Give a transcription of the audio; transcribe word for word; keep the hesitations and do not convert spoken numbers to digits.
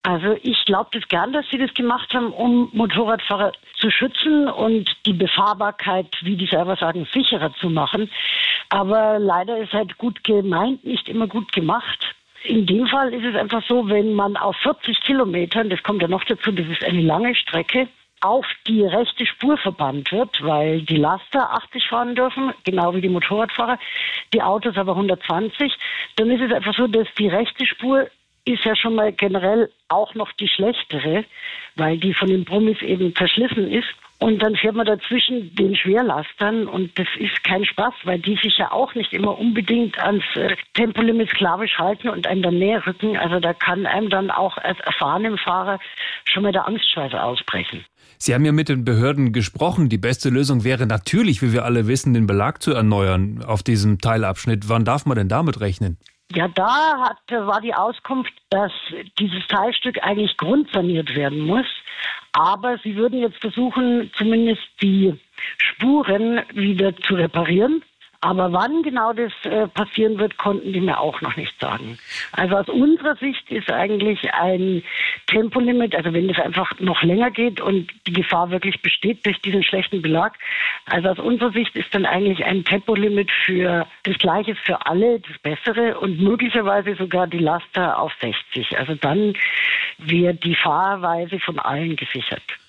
Also ich glaube das gern, dass sie das gemacht haben, um Motorradfahrer zu schützen und die Befahrbarkeit, wie die selber sagen, sicherer zu machen. Aber leider ist halt gut gemeint, nicht immer gut gemacht. In dem Fall ist es einfach so, wenn man auf vierzig Kilometern, das kommt ja noch dazu, das ist eine lange Strecke, auf die rechte Spur verbannt wird, weil die Laster achtzig fahren dürfen, genau wie die Motorradfahrer, die Autos aber hundertzwanzig, dann ist es einfach so, dass die rechte Spur ist ja schon mal generell auch noch die schlechtere, weil die von den Brummis eben verschlissen ist. Und dann fährt man dazwischen den Schwerlastern und das ist kein Spaß, weil die sich ja auch nicht immer unbedingt ans äh, Tempolimit sklavisch halten und einem dann näher rücken. Also da kann einem dann auch als erfahrenem Fahrer schon mal der Angstschweiß ausbrechen. Sie haben ja mit den Behörden gesprochen. Die beste Lösung wäre natürlich, wie wir alle wissen, den Belag zu erneuern auf diesem Teilabschnitt. Wann darf man denn damit rechnen? Ja, da hat, war die Auskunft, dass dieses Teilstück eigentlich grundsaniert werden muss. Aber sie würden jetzt versuchen, zumindest die Spuren wieder zu reparieren. Aber wann genau das äh, passieren wird, konnten die mir auch noch nicht sagen. Also aus unserer Sicht ist eigentlich ein Tempolimit, also wenn es einfach noch länger geht und die Gefahr wirklich besteht durch diesen schlechten Belag, also aus unserer Sicht ist dann eigentlich ein Tempolimit für das Gleiche für alle, das Bessere und möglicherweise sogar die Laster auf sechzig. Also dann wäre die Fahrweise von allen gesichert.